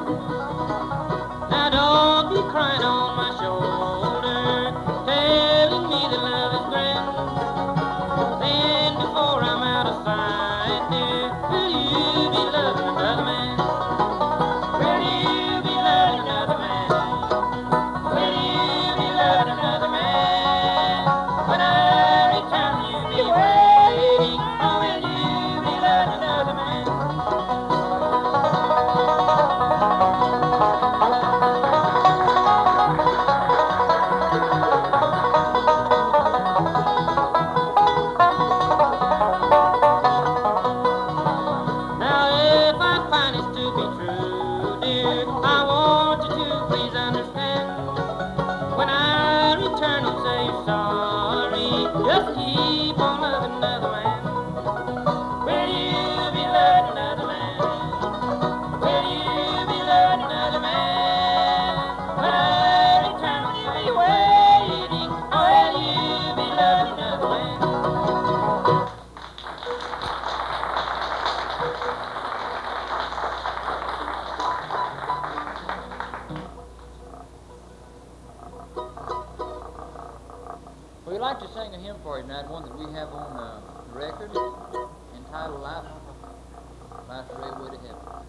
Now don't be crying on my shoulder, telling me that love is grand. Then before I'm out of sight, dear, will you be loving another man? Will you be loving another man? Will you be loving another man? When I return, you'll be waiting. Oh, will you be loving another man? Now, if I find it to be true, dear, I want you to please understand. When I return and say you're sorry, just keep on loving another man. Will you be loving another man? Will you be loving another man? When I return, will you be waiting? Or will you be loving another man? We'd like to sing a hymn for you tonight, one that we have on the record, entitled Life's a Railway to Heaven.